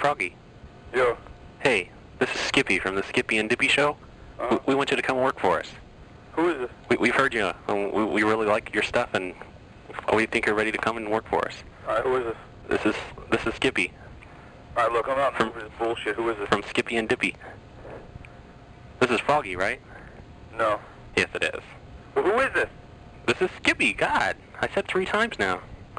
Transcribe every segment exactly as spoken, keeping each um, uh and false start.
Froggy. Yo. Hey, this is Skippy from the Skippy and Dippy Show. Uh-huh. We, we want you to come work for us. Who is this? We, we've heard you. Um, we, we really like your stuff, and we think you're ready to come and work for us. All right, who is this? This is this is Skippy. All right, look, I'm not From- from this bullshit. Who is this? From Skippy and Dippy. This is Froggy, right? No. Yes, it is. Well, who is this? This is Skippy. God, I said three times now.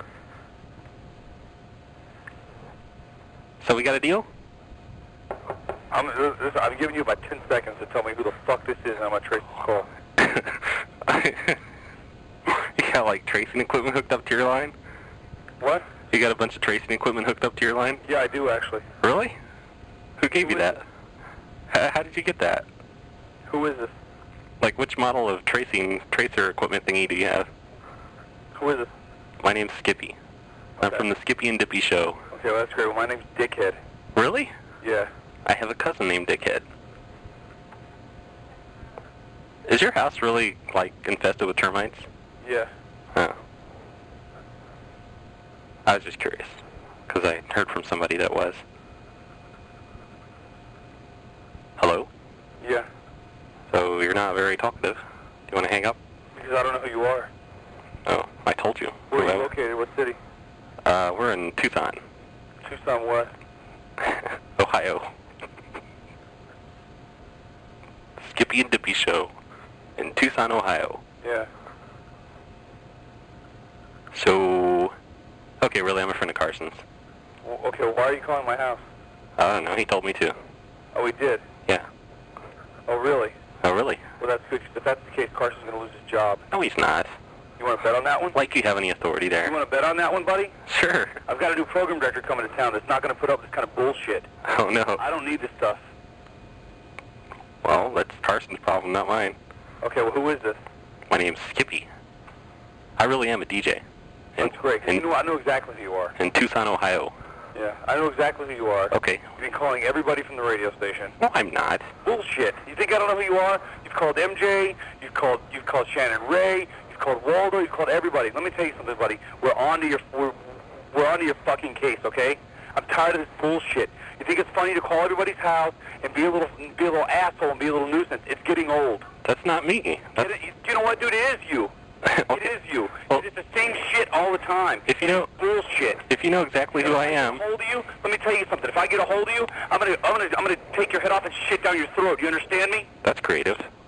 So we got a deal? I'm, this, I'm giving you about ten seconds to tell me who the fuck this is, and I'm gonna trace this call. You got like tracing equipment hooked up to your line? What? You got a bunch of tracing equipment hooked up to your line? Yeah, I do actually. Really? Who gave Who you is that? How, how did you get that? Who is this? Like, which model of tracing tracer equipment thingy do you have? Who is this? My name's Skippy. I'm Okay. from the Skippy and Dippy Show. Okay, well, that's great. Well, my name's Dickhead. Really? Yeah. I have a cousin named Dickhead. Is your house really, like, infested with termites? Yeah. Huh. I was just curious, because I heard from somebody that was. Hello? Yeah. So you're not very talkative. Do you want to hang up? Because I don't know who you are. Oh, I told you. Where are you Whoever. located? What city? Uh, we're in Tucson, Tucson what? Ohio. Skippy and Dippy Show in Tucson, Ohio. Yeah. So, okay, really, I'm a friend of Carson's. Well, okay, well, why are you calling my house? I don't know, he told me to. Oh, he did? Yeah. Oh, really? Oh, really? Well, that's good. If that's the case, Carson's going to lose his job. No, he's not. You want to bet on that one? Like you have any authority You there. want to bet on that one, buddy? Sure. I've got a new program director coming to town that's not going to put up with this kind of bullshit. Oh, no. I don't need this stuff. Well, that's Carson's problem, not mine. Okay, well, who is this? My name's Skippy. I really am a D J. In, That's great. 'cause in, you know, I know exactly who you are. in Tucson, Ohio. Yeah, I know exactly who you are. Okay. You've been calling everybody from the radio station. No, I'm not. Bullshit. You think I don't know who you are? You've called M J. You've called. You've called Shannon Ray. You've called Waldo. You've called everybody. Let me tell you something, buddy. We're on to your. We're, we're on to your fucking case, okay? I'm tired of this bullshit. You think it's funny to call everybody's house and be a little, be a little asshole and be a little nuisance? It's getting old. That's not me. That's, It, you know what, dude? It is you. It okay. is you. Well- it's the same shit all the time. If you know, Bullshit. if you know exactly who I am, If I get a hold of you, let me tell you something. If I get a hold of you, I'm gonna, I'm gonna, I'm gonna take your head off and shit down your throat. You understand me? that's creative.